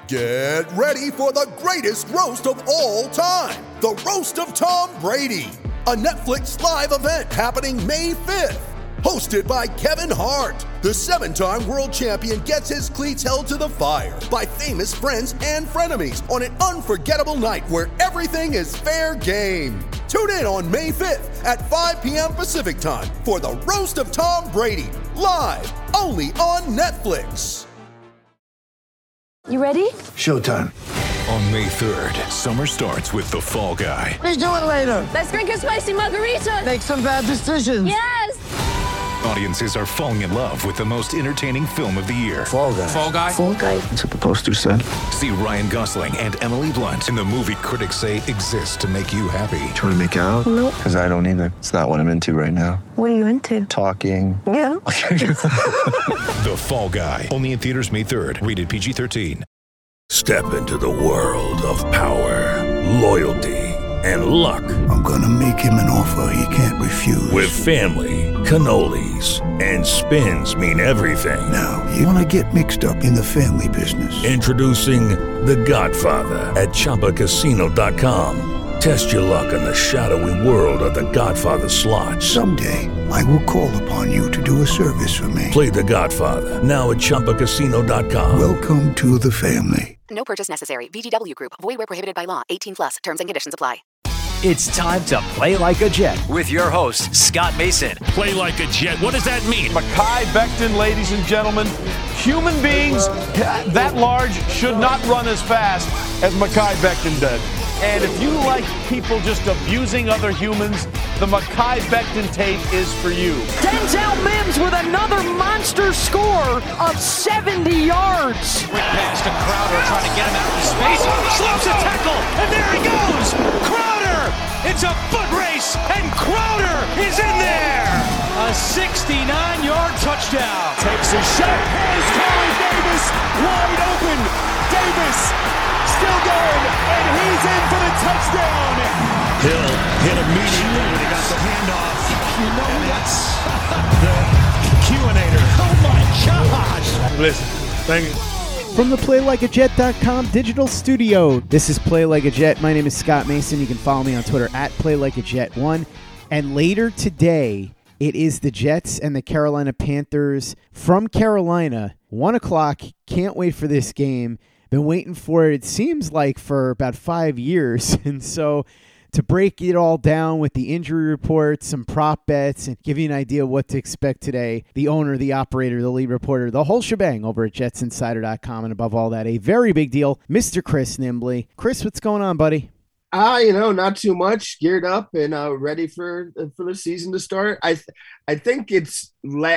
Get ready for the greatest roast of all time, the Roast of Tom Brady, a Netflix live event happening May 5th. Hosted by Kevin Hart, the 7-time world champion gets his cleats held to the fire by famous friends and frenemies on an unforgettable night where everything is fair game. Tune in on May 5th at 5 p.m. Pacific time for the Roast of Tom Brady, live only on Netflix. You ready? Showtime. On May 3rd, summer starts with The Fall Guy. Let's do it later. Let's drink a spicy margarita. Make some bad decisions. Yes! Audiences are falling in love with the most entertaining film of the year. Fall Guy. Fall Guy? Fall Guy. That's what the poster said. See Ryan Gosling and Emily Blunt in the movie critics say exists to make you happy. Trying to make it out? Nope. Because I don't either. It's not what I'm into right now. What are you into? Talking. Yeah. The Fall Guy. Only in theaters May 3rd. Rated PG-13. Step into the world of power, loyalty, and luck. I'm gonna make him an offer he can't refuse. With family, cannolis, and spins mean everything. Now, you wanna get mixed up in the family business. Introducing The Godfather at ChumbaCasino.com. Test your luck in the shadowy world of The Godfather slot. Someday, I will call upon you to do a service for me. Play The Godfather, now at ChumbaCasino.com. Welcome to the family. No purchase necessary. VGW Group. Void where prohibited by law. 18 plus. Terms and conditions apply. It's time to Play Like a Jet with your host, Scott Mason. Play like a Jet. What does that mean? Mekhi Becton, ladies and gentlemen. Human beings that large should not run as fast as Mekhi Becton did. And if you like people just abusing other humans, the Mekhi Becton tape is for you. Denzel Mims with another monster score of 70 yards. Quick pass to Crowder trying to get him out of space. Slips a tackle, and there he goes. Crowder! It's a foot race, and Crowder is in there. A 69-yard touchdown. Takes a shot. Here's Corey Davis wide open. Davis still going, and he's in for the touchdown. Hill hit immediately when he got the handoff. You know and that's the Q-inator. Oh my gosh. Listen, thank you. From the PlayLikeAJet.com digital studio, this is Play Like a Jet. My name is Scott Mason. You can follow me on Twitter at PlayLikeAJet1. And later today, it is the Jets and the Carolina Panthers from Carolina. 1 o'clock. Can't wait for this game. Been waiting for it seems like for about 5 years. And so to break it all down with the injury report, some prop bets, and give you an idea of what to expect today, the owner, the operator, the lead reporter, the whole shebang over at jetsinsider.com. And above all that, a very big deal, Mr. Chris Nimbley. Chris, what's going on, buddy? Not too much. Geared up and ready for the season to start. I think it's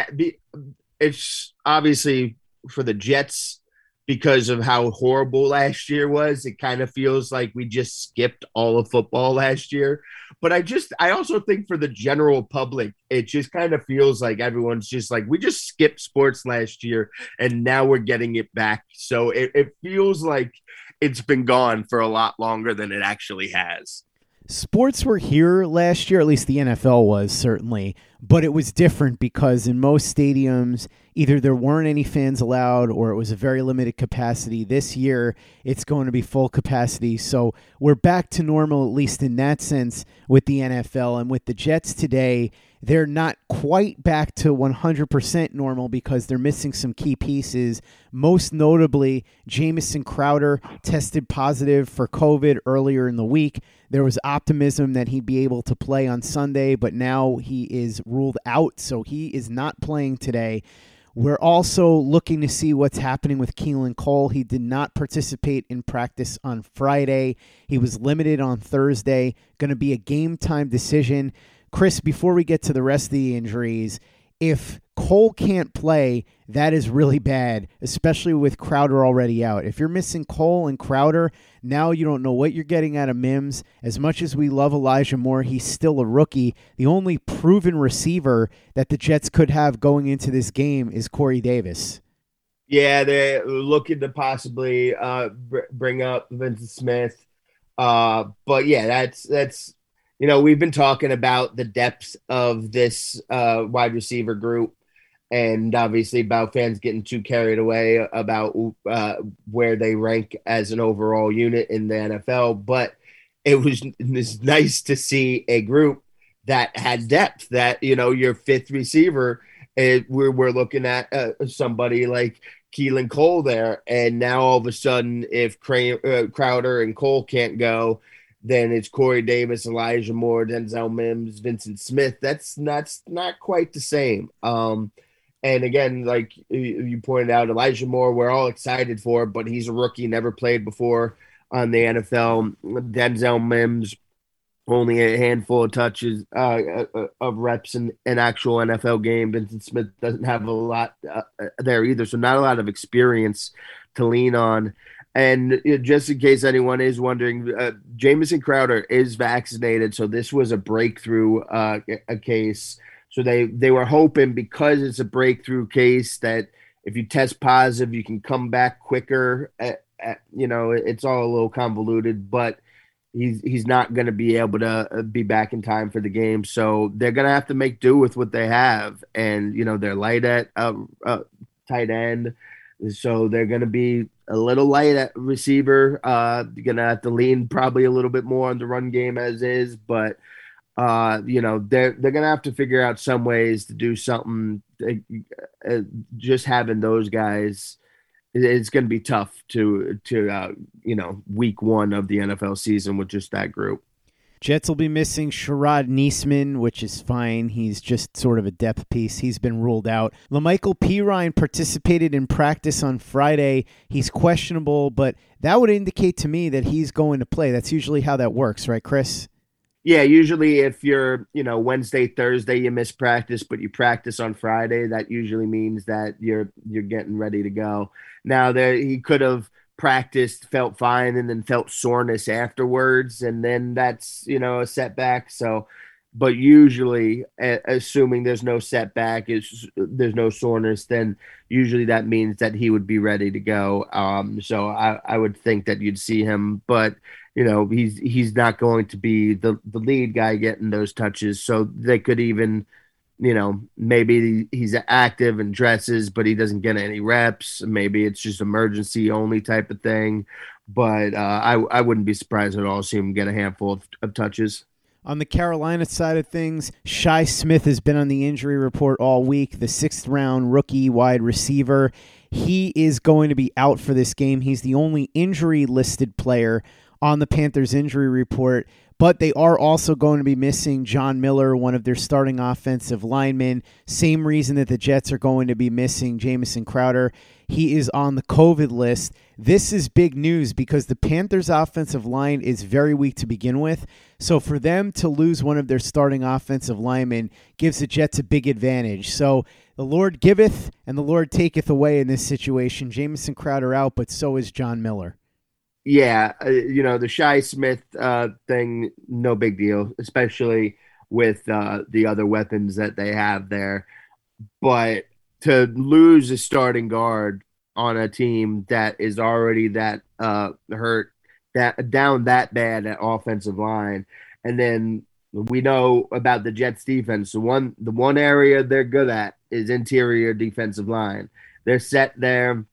obviously for the Jets because of how horrible last year was. It kind of feels like we just skipped all of football last year. But I also think for the general public, it just kind of feels like everyone's just like, we just skipped sports last year and now we're getting it back. So it feels like it's been gone for a lot longer than it actually has. Sports were here last year, at least the NFL was certainly, but it was different because in most stadiums, either there weren't any fans allowed or it was a very limited capacity. This year, it's going to be full capacity. So we're back to normal, at least in that sense, with the NFL. And with the Jets today, they're not quite back to 100% normal because they're missing some key pieces. Most notably, Jamison Crowder tested positive for COVID earlier in the week. There was optimism that he'd be able to play on Sunday, but now he is ruled out, so he is not playing today. We're also looking to see what's happening with Keelan Cole. He did not participate in practice on Friday. He was limited on Thursday. Going to be a game-time decision. Chris, before we get to the rest of the injuries, if Cole can't play, that is really bad, especially with Crowder already out. If you're missing Cole and Crowder, now you don't know what you're getting out of Mims. As much as we love Elijah Moore, he's still a rookie. The only proven receiver that the Jets could have going into this game is Corey Davis. Yeah, they're looking to possibly bring up Vincent Smith. But yeah, that's we've been talking about the depth of this wide receiver group. and obviously about fans getting too carried away about where they rank as an overall unit in the NFL. But it was nice to see a group that had depth, that, your fifth receiver, we're looking at somebody like Keelan Cole there. And now all of a sudden, if Crowder and Cole can't go, then it's Corey Davis, Elijah Moore, Denzel Mims, Vincent Smith. That's not quite the same. And again, like you pointed out, Elijah Moore, we're all excited for, but he's a rookie, never played before on the NFL. Denzel Mims, only a handful of touches of reps in an actual NFL game. Vincent Smith doesn't have a lot there either, so not a lot of experience to lean on. And just in case anyone is wondering, Jamison Crowder is vaccinated, so this was a breakthrough a case. So they were hoping, because it's a breakthrough case, that if you test positive, you can come back quicker. It's all a little convoluted, but he's not going to be able to be back in time for the game. So they're going to have to make do with what they have. And, they're light at tight end. So they're going to be a little light at receiver. You're going to have to lean probably a little bit more on the run game as is, but they're going to have to figure out some ways to do something. Just having those guys, it's going to be tough to week one of the NFL season with just that group. Jets will be missing Sherrod Niesman, which is fine. He's just sort of a depth piece. He's been ruled out. LaMichael Pirine participated in practice on Friday. He's questionable, but that would indicate to me that he's going to play. That's usually how that works, right, Chris? Yeah, usually if you're, Wednesday, Thursday, you miss practice, but you practice on Friday, that usually means that you're getting ready to go. Now, he could have practiced, felt fine, and then felt soreness afterwards, and then that's, a setback. So, but usually, assuming there's no setback, there's no soreness, then usually that means that he would be ready to go. So I would think that you'd see him, but he's not going to be the lead guy getting those touches. So they could even, maybe he's active and dresses, but he doesn't get any reps. Maybe it's just emergency only type of thing. But I wouldn't be surprised at all to see him get a handful of touches. On the Carolina side of things, Shi Smith has been on the injury report all week, the 6th-round rookie wide receiver. He is going to be out for this game. He's the only injury-listed player on the Panthers injury report, but they are also going to be missing John Miller, one of their starting offensive linemen. Same reason that the Jets are going to be missing Jamison Crowder. He is on the COVID list. This is big news because the Panthers offensive line is very weak to begin with. So for them to lose one of their starting offensive linemen gives the Jets a big advantage. So the Lord giveth and the Lord taketh away in this situation. Jamison Crowder out, but so is John Miller. Yeah, the Shi Smith thing, no big deal, especially with the other weapons that they have there. But to lose a starting guard on a team that is already that hurt, that down that bad at offensive line, and then we know about the Jets defense. The one area they're good at is interior defensive line. They're set there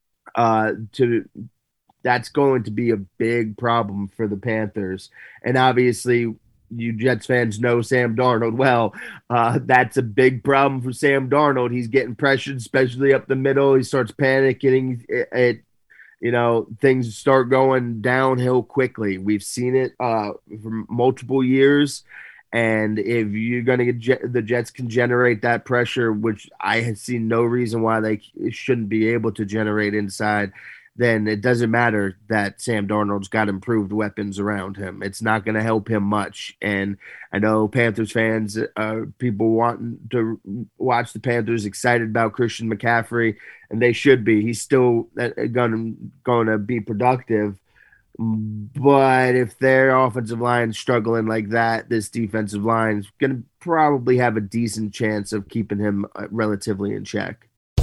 that's going to be a big problem for the Panthers. And obviously, you Jets fans know Sam Darnold well. That's a big problem for Sam Darnold. He's getting pressured, especially up the middle. He starts panicking. Things start going downhill quickly. We've seen it for multiple years. And if you're going to get the Jets can generate that pressure, which I have seen no reason why they shouldn't be able to generate inside, then it doesn't matter that Sam Darnold's got improved weapons around him. It's not going to help him much. And I know Panthers fans, people wanting to watch the Panthers, excited about Christian McCaffrey, and they should be. He's still going to be productive. But if their offensive line is struggling like that, this defensive line is going to probably have a decent chance of keeping him relatively in check.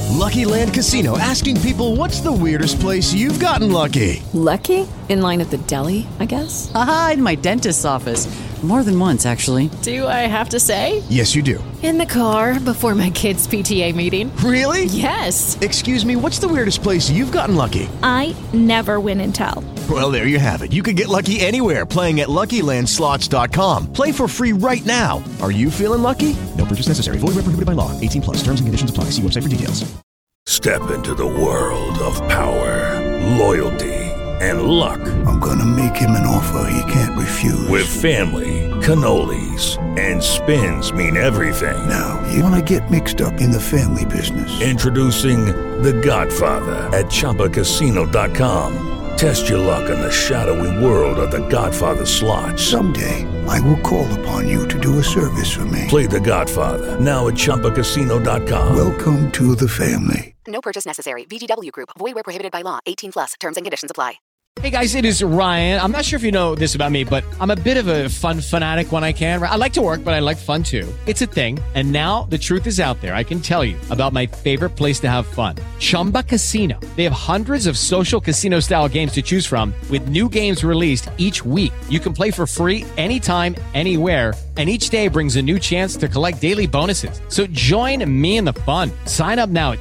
Lucky Land Casino, asking people, what's the weirdest place you've gotten lucky? Lucky? In line at the deli, I guess? Aha, in my dentist's office. More than once, actually. Do I have to say? Yes, you do. In the car before my kids' PTA meeting. Really? Yes. Excuse me, what's the weirdest place you've gotten lucky? I never win and tell. Well, there you have it. You can get lucky anywhere, playing at LuckyLandSlots.com. Play for free right now. Are you feeling lucky? No purchase necessary. Void where prohibited by law. 18+. Terms and conditions apply. See website for details. Step into the world of power, loyalty, and luck. I'm gonna make him an offer he can't refuse. With family, cannolis, and spins mean everything. Now, you wanna get mixed up in the family business. Introducing The Godfather at ChumbaCasino.com. Test your luck in the shadowy world of The Godfather slot. Someday, I will call upon you to do a service for me. Play The Godfather now at ChumbaCasino.com. Welcome to the family. No purchase necessary. VGW Group. Void where prohibited by law. 18+. Terms and conditions apply. Hey guys, it is Ryan. I'm not sure if you know this about me, but I'm a bit of a fun fanatic when I can. I like to work, but I like fun too. It's a thing. And now the truth is out there. I can tell you about my favorite place to have fun. Chumba Casino. They have hundreds of social casino style games to choose from with new games released each week. You can play for free anytime, anywhere. And each day brings a new chance to collect daily bonuses. So join me in the fun. Sign up now at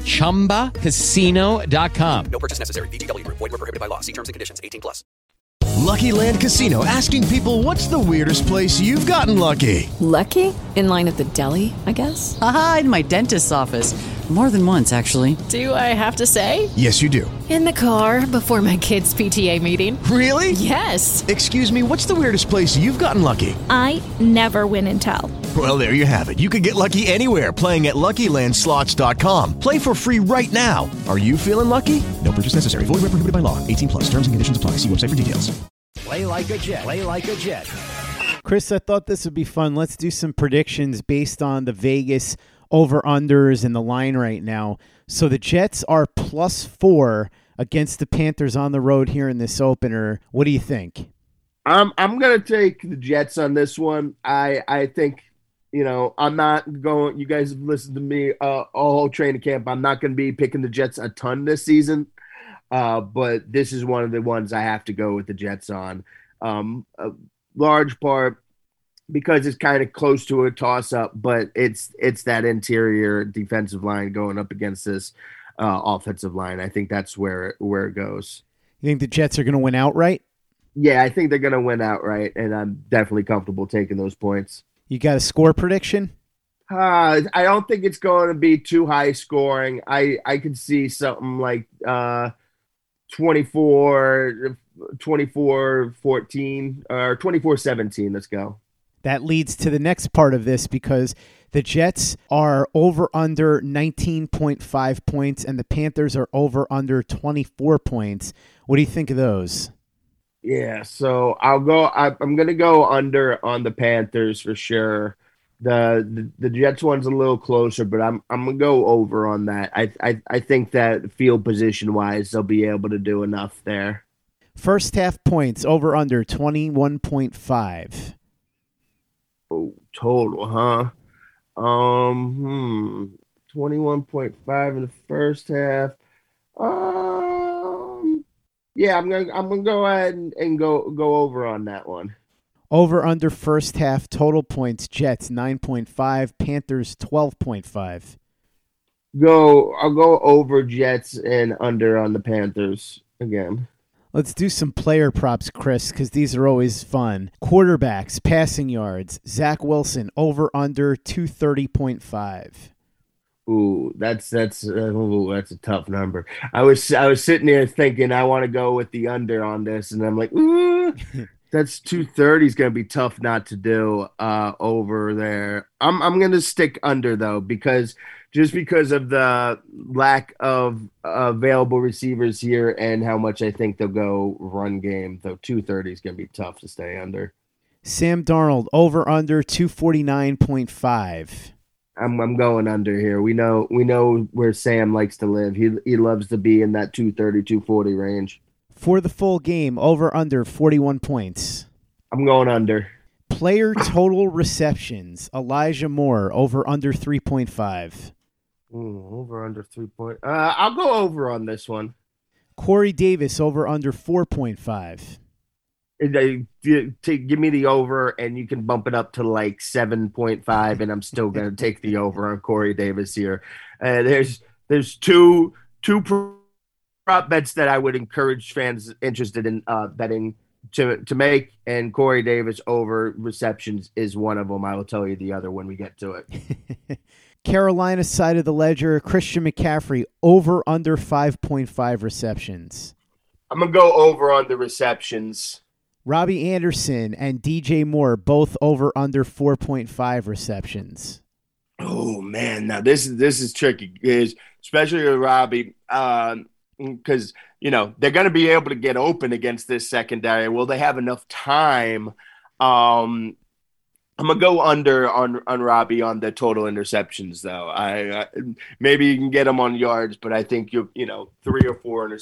ChumbaCasino.com. No purchase necessary. VGW Group. Void where prohibited by law. See terms and conditions. 18+. Lucky Land Casino, asking people, what's the weirdest place you've gotten lucky? Lucky? In line at the deli, I guess? Aha, in my dentist's office. More than once, actually. Do I have to say? Yes, you do. In the car before my kids' PTA meeting. Really? Yes. Excuse me, what's the weirdest place you've gotten lucky? I never win and tell. Well, there you have it. You can get lucky anywhere, playing at LuckyLandSlots.com. Play for free right now. Are you feeling lucky? No purchase necessary. Void where prohibited by law. 18+. Terms and conditions apply. See website for details. Play like a Jet. Play like a Jet. Chris, I thought this would be fun. Let's do some predictions based on the Vegas over-unders and the line right now. So the Jets are +4 against the Panthers on the road here in this opener. What do you think? I'm gonna take the Jets on this one. I think, I'm not going. You guys have listened to me all training camp. I'm not going to be picking the Jets a ton this season, but this is one of the ones I have to go with the Jets on. A large part because it's kind of close to a toss-up, but it's that interior defensive line going up against this offensive line. I think that's where it goes. You think the Jets are going to win outright? Yeah, I think they're going to win outright, and I'm definitely comfortable taking those points. You got a score prediction? I don't think it's going to be too high scoring. I could see something like 24-14 or 24-17. Let's go. That leads to the next part of this because the Jets are over under 19.5 points and the Panthers are over under 24 points. What do you think of those? Yeah, so I'm going to go under on the Panthers for sure. The Jets one's a little closer, but I'm going to go over on that. I think that field position wise they'll be able to do enough there. First half points over under 21.5. Oh, total, huh? 21.5 in the first half. Yeah, I'm gonna go ahead and go over on that one. Over under first half total points. Jets 9.5, Panthers 12.5. I'll go over Jets and under on the Panthers again. Let's do some player props, Chris, because these are always fun. Quarterbacks, passing yards. Zach Wilson, over under 230.5. Ooh, that's a tough number. I was sitting there thinking I want to go with the under on this, and I'm like, ooh, that's 230 is going to be tough not to do over there. I'm going to stick under though because of the lack of available receivers here and how much I think they'll go run game. Though 230 is going to be tough to stay under. Sam Darnold, over under 249.5. I'm going under here. We know where Sam likes to live. He loves to be in that 230, 240 range. For the full game, over under 41 points. I'm going under. Player total receptions. Elijah Moore, over under 3.5. Over under 3 point. I'll go over on this one. Corey Davis over under 4.5. Give me the over, and you can bump it up to like 7.5, and I'm still going to take the over on Corey Davis here. There's two prop bets that I would encourage fans interested in betting to make, and Corey Davis over receptions is one of them. I will tell you the other when we get to it. Carolina side of the ledger, Christian McCaffrey over under 5.5 receptions. I'm going to go over on the receptions. Robbie Anderson and DJ Moore both over under 4.5 receptions. Oh man, now this is tricky, especially with Robbie, because they're going to be able to get open against this secondary. Will they have enough time? I'm gonna go under on Robbie on the total interceptions, though. I maybe you can get him on yards, but I think 3 or 4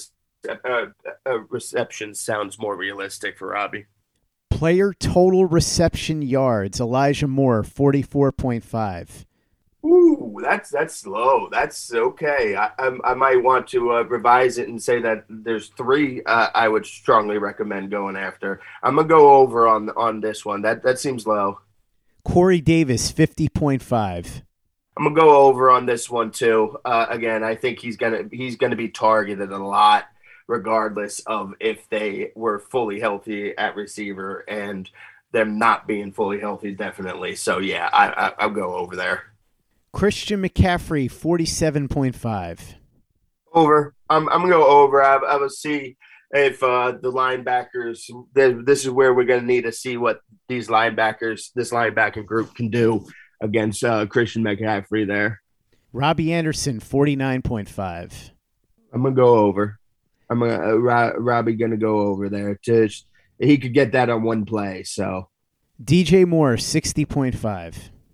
receptions sounds more realistic for Robbie. Player total reception yards, Elijah Moore 44.5. Ooh, that's low. That's okay. I might want to revise it and say that there's 3 I would strongly recommend going after. I'm gonna go over on this one. That seems low. Corey Davis 50.5. I'm gonna go over on this one too. Again, I think he's gonna be targeted a lot, regardless of if they were fully healthy at receiver, and them not being fully healthy, definitely. So yeah, I'll go over there. Christian McCaffrey 47.5. Over. I'm gonna go over. I will see if the linebackers. This is where we're gonna need to see what this linebacker group can do against Christian McCaffrey there. Robbie Anderson 49.5. I'm gonna go over. Robbie gonna go over there. He could get that on one play. So DJ Moore 60.5.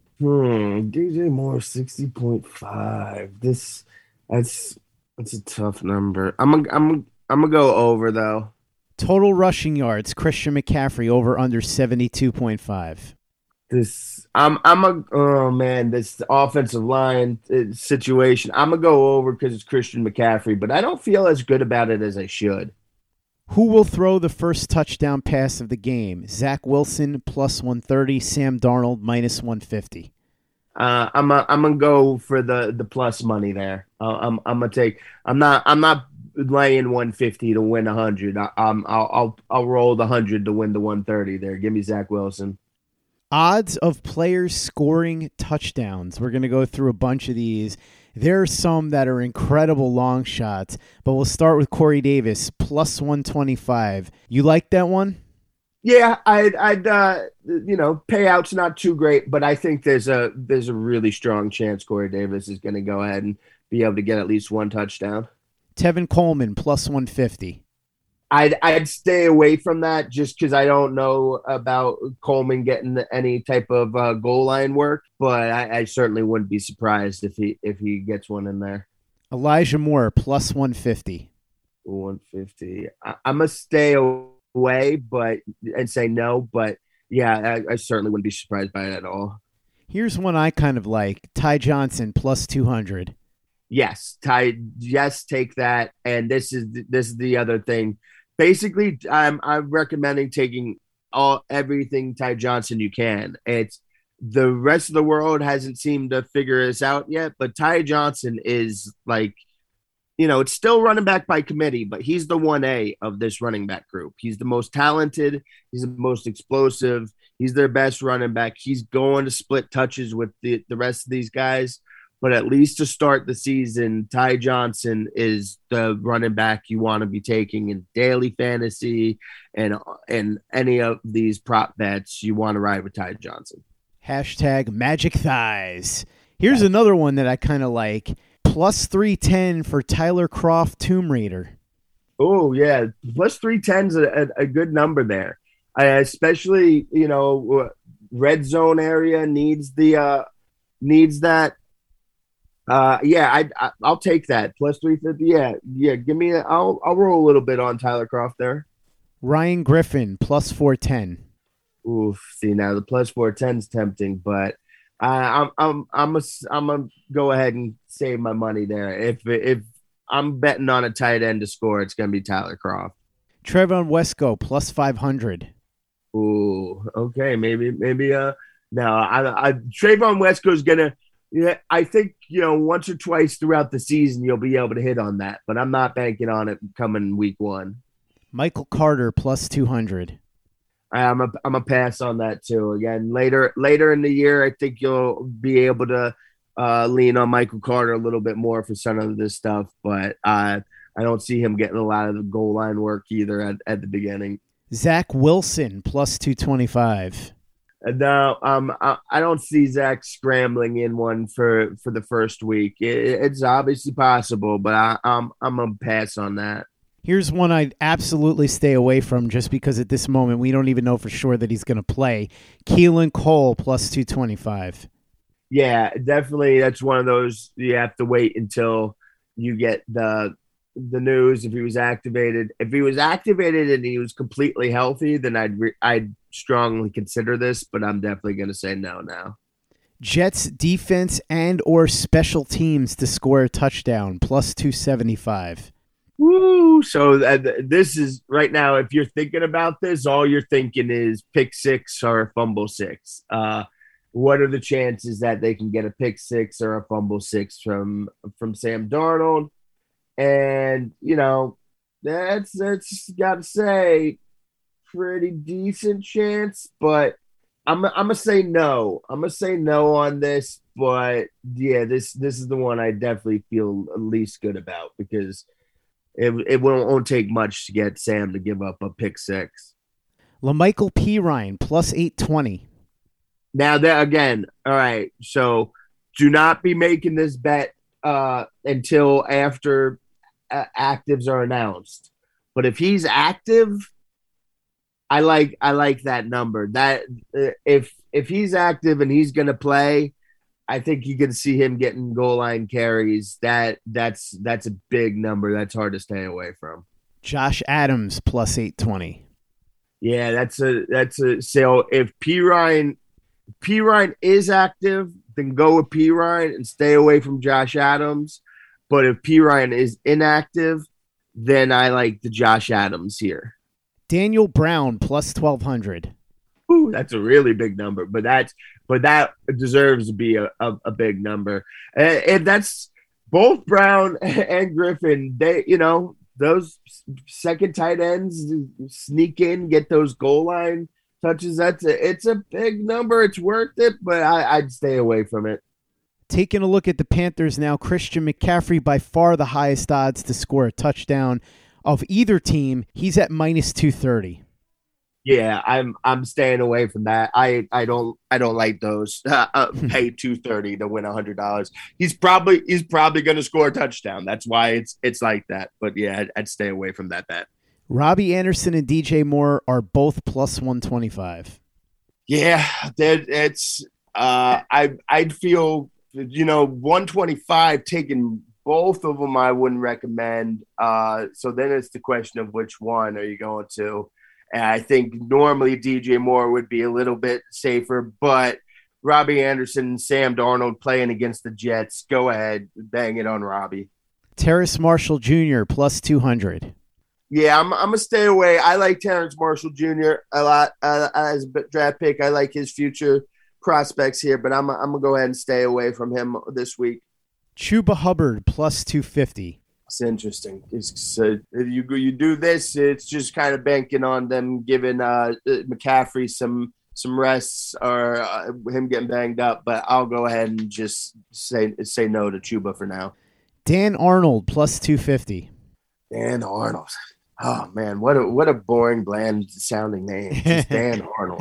DJ Moore 60.5. That's a tough number. I'm gonna go over though. Total rushing yards, Christian McCaffrey over under 72.5. This offensive line situation. I'm gonna go over because it's Christian McCaffrey, but I don't feel as good about it as I should. Who will throw the first touchdown pass of the game? Zach Wilson plus 130, Sam Darnold minus 150. I'm gonna go for the plus money there. I'm gonna take. I'm not laying 150 to win 100. I'll roll the 100 to win the 130 there. Give me Zach Wilson. Odds of players scoring touchdowns. We're gonna go through a bunch of these. There are some that are incredible long shots, but we'll start with Corey Davis, plus 125. You like that one? Yeah, I'd payout's not too great, but I think there's a really strong chance Corey Davis is going to go ahead and be able to get at least one touchdown. Tevin Coleman, plus 150. I'd stay away from that just because I don't know about Coleman getting any type of goal line work, but I certainly wouldn't be surprised if he gets one in there. Elijah Moore, plus 150. 150. I'm going to stay away and say no, but yeah, I certainly wouldn't be surprised by it at all. Here's one I kind of like. Ty Johnson, plus 200. Yes, Ty. Yes, take that. And this is the other thing. Basically, I'm recommending taking everything Ty Johnson you can. It's the rest of the world hasn't seemed to figure this out yet, but Ty Johnson is like, it's still running back by committee, but he's the 1A of this running back group. He's the most talented. He's the most explosive. He's their best running back. He's going to split touches with the rest of these guys. But at least to start the season, Ty Johnson is the running back you want to be taking in daily fantasy and any of these prop bets. You want to ride with Ty Johnson. Hashtag Magic Thighs. Here's another one that I kind of like. Plus 310 for Tyler Kroft, Tomb Raider. Oh, yeah. Plus 310 is a good number there. Especially, red zone area needs that. I'll take that. Plus 350. Yeah. Give me. I'll roll a little bit on Tyler Kroft there. Ryan Griffin plus 410. Oof. See, now the plus 410 is tempting, but I'm gonna go ahead and save my money there. If I'm betting on a tight end to score, it's gonna be Tyler Kroft. Trevon Wesco plus 500. Ooh, okay, maybe. No, I Trayvon Wesco's gonna. Yeah, I think once or twice throughout the season you'll be able to hit on that, but I'm not banking on it coming week 1. Michael Carter plus 200. I'm a pass on that too. Again, later in the year, I think you'll be able to lean on Michael Carter a little bit more for some of this stuff, but I don't see him getting a lot of the goal line work either at the beginning. Zach Wilson plus 225. No, I don't see Zach scrambling in one for the first week. It's obviously possible, but I'm a pass on that. Here's one I'd absolutely stay away from just because at this moment we don't even know for sure that he's going to play. Keelan Cole plus 225. Yeah, definitely. That's one of those you have to wait until you get the news if he was activated. If he was activated and he was completely healthy, then I'd strongly consider this, but I'm definitely going to say no now. Jets defense and or special teams to score a touchdown plus 275. Woo! So this is right now, if you're thinking about this, all you're thinking is pick 6 or fumble 6. What are the chances that they can get a pick 6 or a fumble 6 from Sam Darnold? And, that's got to say pretty decent chance, but I'm going to say no. I'm going to say no on this, but yeah, this is the one I definitely feel least good about because it won't take much to get Sam to give up a pick 6. LaMichael Pirine plus 820. Now that again, all right. So do not be making this bet until after actives are announced. But if he's active, I like that number. That if he's active and he's going to play, I think you can see him getting goal line carries. That's a big number. That's hard to stay away from. Josh Adams plus 820. Yeah, that's a so if Pirine is active, then go with Pirine and stay away from Josh Adams. But if Pirine is inactive, then I like the Josh Adams here. Daniel Brown plus 1,200. Ooh, that's a really big number, but that deserves to be a big number. And that's both Brown and Griffin. They, those second tight ends sneak in, get those goal line touches. It's a big number. It's worth it, but I'd stay away from it. Taking a look at the Panthers now, Christian McCaffrey by far the highest odds to score a touchdown of either team. He's at minus 230. Yeah, I'm staying away from that. I don't like those. Pay $230 to win $100. He's probably going to score a touchdown. That's why it's like that. But yeah, I'd stay away from that bet. Robbie Anderson and DJ Moore are both plus 125. Yeah, it's I'd feel 125 taking both of them. I wouldn't recommend. So then it's the question of which one are you going to. And I think normally DJ Moore would be a little bit safer, but Robbie Anderson and Sam Darnold playing against the Jets, go ahead, bang it on Robbie. Terrace Marshall Jr. plus 200. Yeah, I'm going to stay away. I like Terrace Marshall Jr. a lot as a draft pick. I like his future prospects here, but I'm going to go ahead and stay away from him this week. Chuba Hubbard plus 250. It's interesting. If you do this, it's just kind of banking on them giving McCaffrey some rests or him getting banged up. But I'll go ahead and just say no to Chuba for now. Dan Arnold plus 250. Dan Arnold. Oh man, what a boring, bland sounding name. Just Dan Arnold.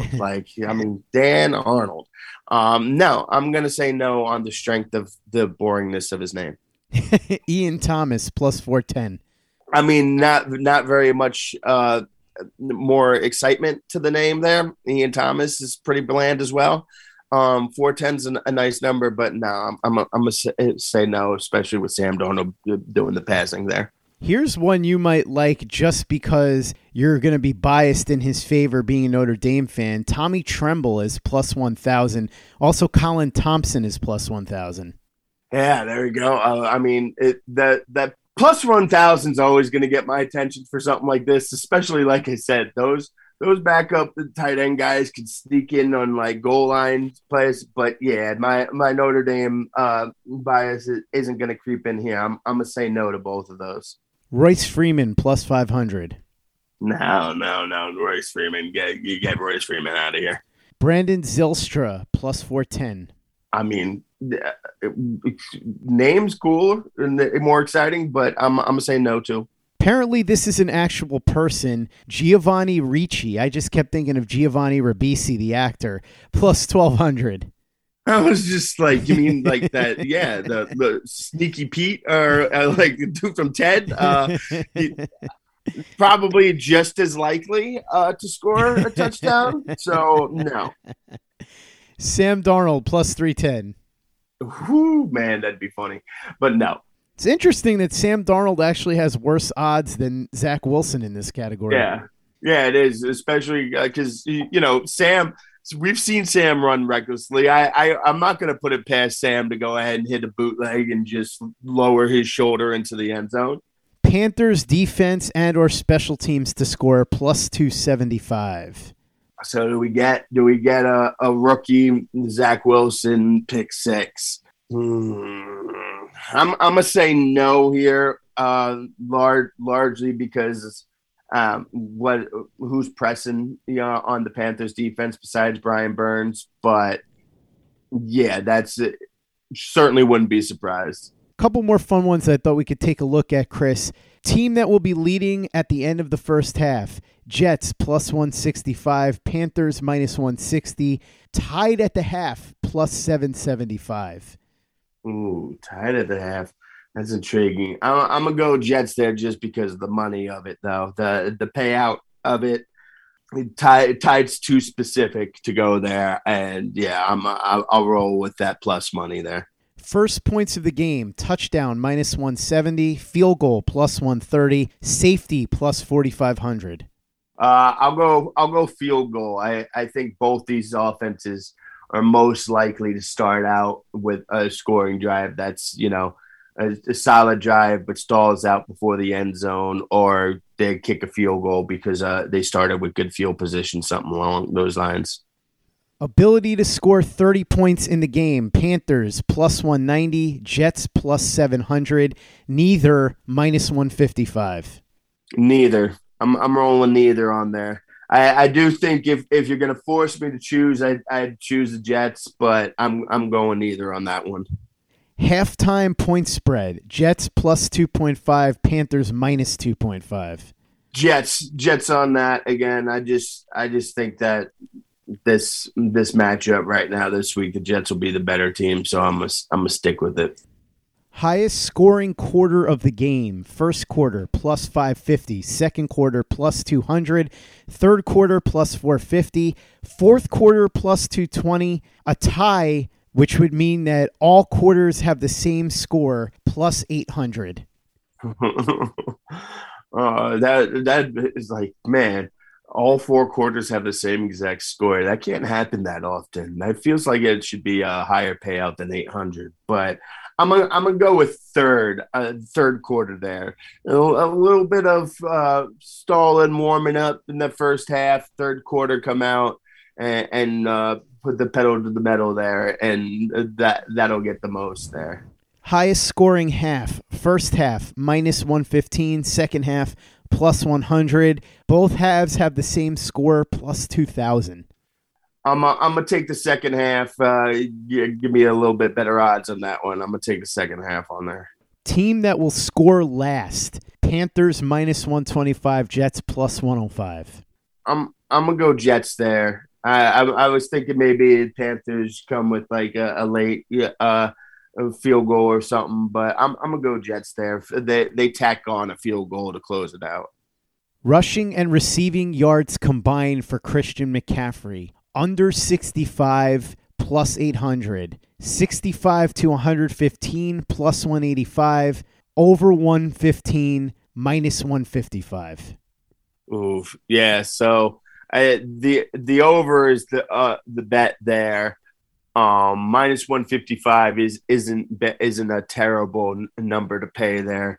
Dan Arnold. No, I'm gonna say no on the strength of the boringness of his name. Ian Thomas plus 410. I mean, not very much more excitement to the name there. Ian Thomas is pretty bland as well. 410's a nice number, but no, I'm gonna say no, especially with Sam Darnold doing the passing there. Here's one you might like just because you're going to be biased in his favor being a Notre Dame fan. Tommy Tremble is plus 1,000. Also, Colin Thompson is plus 1,000. Yeah, there you go. I mean, that plus 1,000 is always going to get my attention for something like this, especially, like I said, those backup tight end guys could sneak in on like goal line plays. But yeah, my Notre Dame bias isn't going to creep in here. I'm going to say no to both of those. Royce Freeman plus 500. No. Royce Freeman. You get Royce Freeman out of here. Brandon Zylstra plus 410. I mean, name's cool and more exciting, but I'm going to say no to. Apparently, this is an actual person, Giovanni Ricci. I just kept thinking of Giovanni Ribisi, the actor, plus 1,200. I was just like, you mean like that? Yeah, the Sneaky Pete or like the dude from Ted. Probably just as likely to score a touchdown. So, no. Sam Darnold plus 310. Whoo, man, that'd be funny. But no. It's interesting that Sam Darnold actually has worse odds than Zach Wilson in this category. Yeah, it is, especially because, Sam, we've seen Sam run recklessly. I'm not going to put it past Sam to go ahead and hit a bootleg and just lower his shoulder into the end zone. Panthers defense and or special teams to score plus 275. So do we get a rookie Zach Wilson pick six? I'm gonna say no here, largely because who's pressing on the Panthers defense besides Brian Burns, but yeah, that's it. Certainly wouldn't be surprised. Couple more fun ones that I thought we could take a look at, Chris. Team that will be leading at the end of the first half. Jets plus 165, Panthers minus 160, tied at the half plus 775. Ooh, tied at the half. That's intriguing. I'm going to go Jets there just because of the money of it, though. The payout of it, tied's too specific to go there. And, yeah, I'll roll with that plus money there. First points of the game, touchdown minus 170, field goal plus 130, safety plus 4,500. I'll go field goal. I think both these offenses are most likely to start out with a scoring drive that's, a solid drive but stalls out before the end zone, or they kick a field goal because they started with good field position, something along those lines. Ability to score 30 points in the game. Panthers plus 190, Jets plus 700, neither minus 155. Neither. I'm rolling neither on there. I do think if you're going to force me to choose, I'd choose the Jets, but I'm going neither on that one. Halftime point spread. Jets plus 2.5, Panthers minus 2.5. Jets on that again. I just think that this matchup right now this week, the Jets will be the better team, so I'm gonna stick with it. Highest scoring quarter of the game. First quarter plus 550, second quarter plus 200, third quarter plus 450, fourth quarter plus 220, a tie, which would mean that all quarters have the same score, plus 800. That is like, man, all four quarters have the same exact score. That can't happen that often. That feels like it should be a higher payout than 800. But I'm gonna go with third quarter there. A little bit of stalling, warming up in the first half. Third quarter come out and put the pedal to the metal there, and that'll get the most there. Highest scoring half. First half minus 115. Second half plus 100. Both halves have the same score, plus 2,000. I'm gonna take the second half. Give me a little bit better odds on that one. I'm gonna take the second half on there. Team that will score last. Panthers minus 125. Jets plus 105. I'm gonna go Jets there. I was thinking maybe Panthers come with like a late a field goal or something, but I'm gonna go Jets there. They tack on a field goal to close it out. Rushing and receiving yards combined for Christian McCaffrey. Under 65 plus 800. 65 to 115 plus 185. Over 115 minus 155. Oof. Yeah. So the over is the bet there. Minus 155 isn't a terrible number to pay there.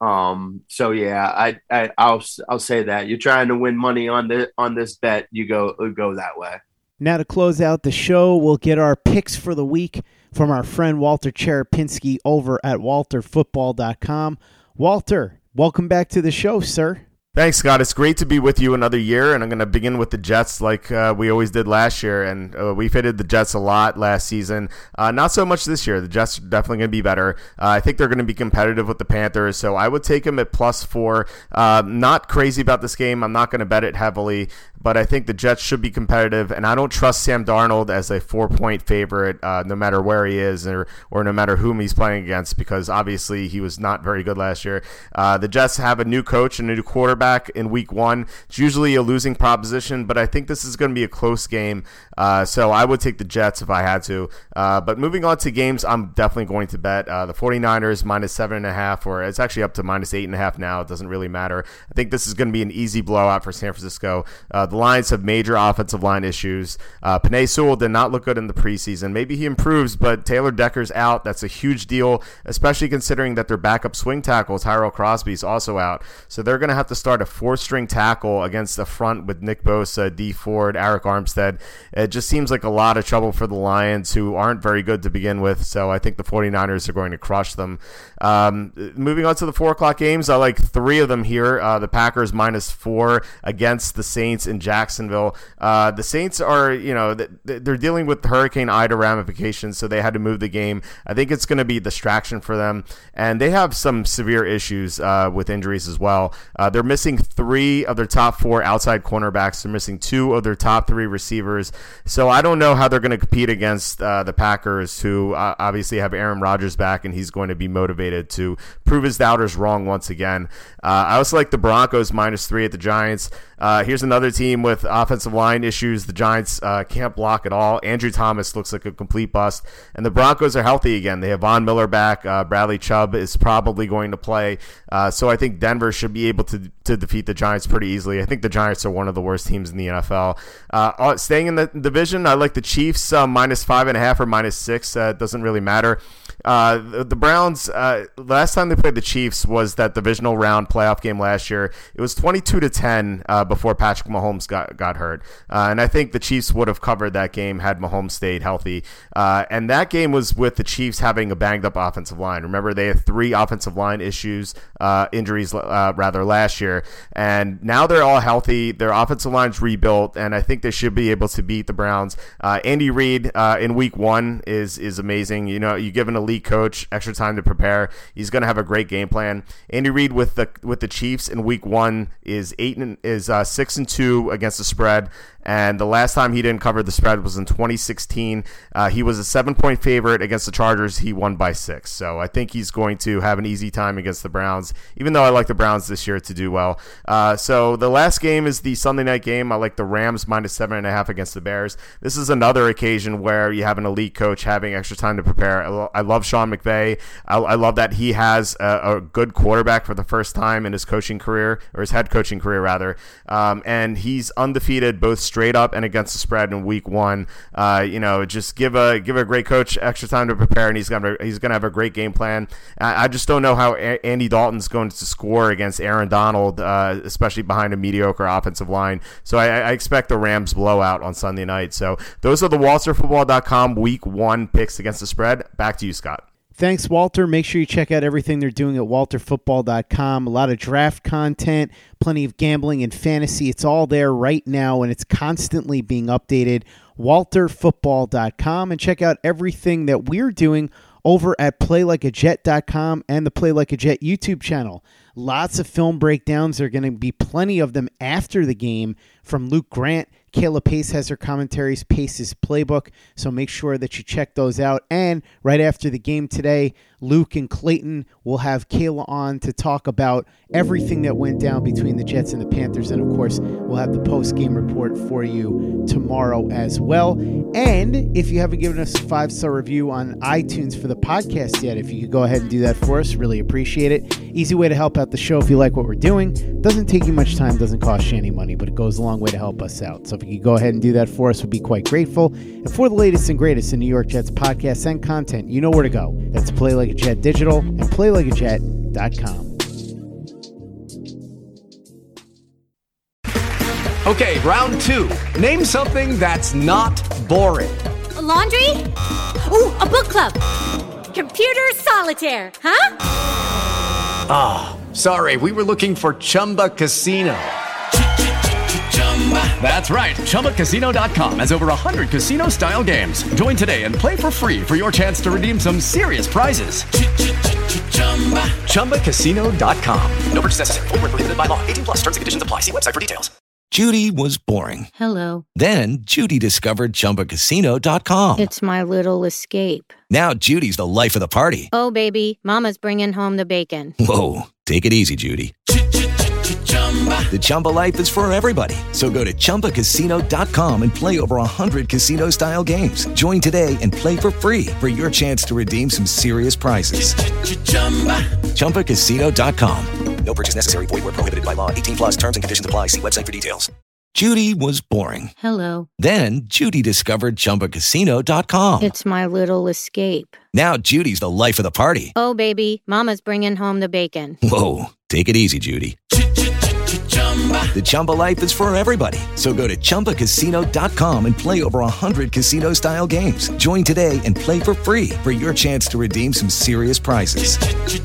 So yeah, I'll say that you're trying to win money on this bet. You go that way. Now to close out the show, we'll get our picks for the week from our friend Walter Cherepinski over at walterfootball.com. Walter, welcome back to the show, sir. Thanks, Scott. It's great to be with you another year, and I'm going to begin with the Jets like we always did last year, and we fitted the Jets a lot last season. Not so much this year. The Jets are definitely going to be better. I think they're going to be competitive with the Panthers, so I would take them at +4. Not crazy about this game. I'm not going to bet it heavily, but I think the Jets should be competitive, and I don't trust Sam Darnold as a 4-point favorite no matter where he is or no matter whom he's playing against, because obviously he was not very good last year. The Jets have a new coach and a new quarterback in week 1. It's usually a losing proposition, but I think this is going to be a close game, so I would take the Jets if I had to. But moving on to games I'm definitely going to bet. The 49ers minus 7.5, or it's actually up to minus 8.5 now. It doesn't really matter. I think this is going to be an easy blowout for San Francisco. The Lions have major offensive line issues. Penei Sewell did not look good in the preseason. Maybe he improves, but Taylor Decker's out. That's a huge deal, especially considering that their backup swing tackle, Tyrell Crosby, is also out. So they're going to have to start a 4-string tackle against the front with Nick Bosa, Dee Ford, Arik Armstead. It just seems like a lot of trouble for the Lions, who aren't very good to begin with. So I think the 49ers are going to crush them. Moving on to the 4 o'clock games, I like 3 of them here. The Packers minus 4 against the Saints in Jacksonville. The Saints are, they're dealing with Hurricane Ida ramifications, so they had to move the game. I think it's going to be a distraction for them, and they have some severe issues with injuries as well. They're missing 3 of their top 4 outside cornerbacks. They're missing 2 of their top 3 receivers. So I don't know how they're going to compete against the Packers, who obviously have Aaron Rodgers back, and he's going to be motivated to prove his doubters wrong once again. I also like the Broncos minus 3 at the Giants. Here's another team with offensive line issues. The Giants can't block at all. Andrew Thomas looks like a complete bust. And the Broncos are healthy again. They have Von Miller back. Bradley Chubb is probably going to play. So I think Denver should be able to defeat the Giants pretty easily. I think the Giants are one of the worst teams in the NFL. Staying in the division, I like the Chiefs minus 5.5 or minus 6. It doesn't really matter. The Browns, last time they played the Chiefs was that divisional round playoff game last year. It was 22-10 before Patrick Mahomes got hurt. And I think the Chiefs would have covered that game had Mahomes stayed healthy. And that game was with the Chiefs having a banged up offensive line. Remember, they had 3 offensive line injuries last year. And now they're all healthy. Their offensive line's rebuilt, and I think they should be able to beat the Browns. Andy Reid in week 1 is amazing. You give an elite coach extra time to prepare, he's going to have a great game plan. Andy Reid with the Chiefs in week 1 is 6-2 against the spread. And the last time he didn't cover the spread was in 2016. He was a 7-point favorite against the Chargers. He won by 6. So I think he's going to have an easy time against the Browns, even though I like the Browns this year to do well. So the last game is the Sunday night game. I like the Rams minus 7.5 against the Bears. This is another occasion where you have an elite coach having extra time to prepare. I love Sean McVay. I love that he has a good quarterback for the first time in his coaching career, or his head coaching career rather. And he's undefeated both straight up and against the spread in week 1. Just give a great coach extra time to prepare, and he's gonna have a great game plan. I just don't know how Andy Dalton's going to score against Aaron Donald, especially behind a mediocre offensive line. So I expect the Rams blowout on Sunday night. So those are the WalterFootball.com week 1 picks against the spread. Back to you, Scott. Thanks, Walter. Make sure you check out everything they're doing at WalterFootball.com. A lot of draft content, plenty of gambling and fantasy. It's all there right now, and it's constantly being updated. WalterFootball.com, and check out everything that we're doing over at PlayLikeAJet.com and the Play Like a Jet YouTube channel. Lots of film breakdowns. There are going to be plenty of them after the game from Luke Grant. Kayla Pace has her commentaries, Pace's Playbook, so make sure that you check those out. And right after the game today, Luke and Clayton will have Kayla on to talk about everything that went down between the Jets and the Panthers. And, of course, we'll have the post-game report for you tomorrow as well. And if you haven't given us a 5-star review on iTunes for the podcast yet, if you could go ahead and do that for us, really appreciate it. Easy way to help out the show if you like what we're doing. Doesn't take you much time, doesn't cost you any money, but it goes a long way to help us out. So if you could go ahead and do that for us, we'd be quite grateful. And for the latest and greatest in New York Jets podcasts and content, you know where to go. That's Play Like a Jet Digital and PlayLikeAJet.com. Okay, round two. Name something that's not boring. A laundry? Ooh, a book club. Computer solitaire, huh? Ah, sorry, we were looking for Chumba Casino. That's right, ChumbaCasino.com has over 100 casino-style games. Join today and play for free for your chance to redeem some serious prizes. ChumbaCasino.com. No purchase necessary. Void where prohibited by law. 18 plus. Terms and conditions apply. See website for details. Judy was boring. Hello. Then Judy discovered ChumbaCasino.com. It's my little escape. Now Judy's the life of the party. Oh, baby, mama's bringing home the bacon. Whoa, take it easy, Judy. The Chumba life is for everybody. So go to ChumbaCasino.com and play over 100 casino-style games. Join today and play for free for your chance to redeem some serious prizes. ChumbaCasino.com. No purchase necessary. Void where prohibited by law. 18 plus terms and conditions apply. See website for details. Judy was boring. Hello. Then Judy discovered ChumbaCasino.com. It's my little escape. Now Judy's the life of the party. Oh, baby, mama's bringing home the bacon. Whoa, take it easy, Judy. The Chumba life is for everybody. So go to ChumbaCasino.com and play over 100 casino-style games. Join today and play for free for your chance to redeem some serious prizes.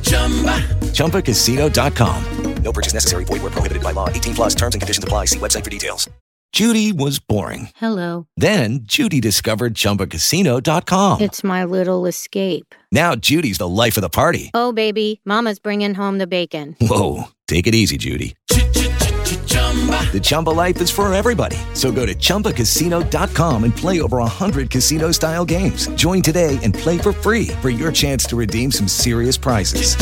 ChumbaCasino.com. No purchase necessary. Void where prohibited by law. 18 plus terms and conditions apply. See website for details. Judy was boring. Hello. Then Judy discovered ChumbaCasino.com. It's my little escape. Now Judy's the life of the party. Oh, baby, mama's bringing home the bacon. Whoa, take it easy, Judy. The Chumba life is for everybody. So go to ChumbaCasino.com and play over 100 casino-style games. Join today and play for free for your chance to redeem some serious prizes.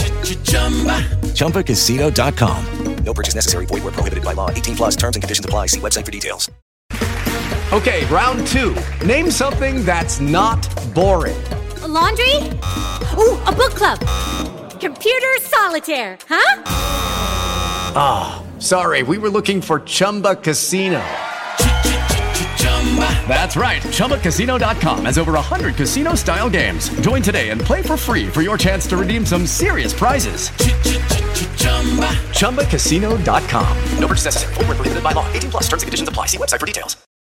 ChumbaCasino.com. No purchase necessary. Void where prohibited by law. 18 plus terms and conditions apply. See website for details. Okay, round two. Name something that's not boring. A laundry? Ooh, a book club. Computer solitaire, huh? Ah, sorry, we were looking for Chumba Casino. That's right, ChumbaCasino.com has over 100 casino-style games. Join today and play for free for your chance to redeem some serious prizes. ChumbaCasino.com. No purchase necessary. Void where prohibited by law. 18 plus terms and conditions apply. See website for details.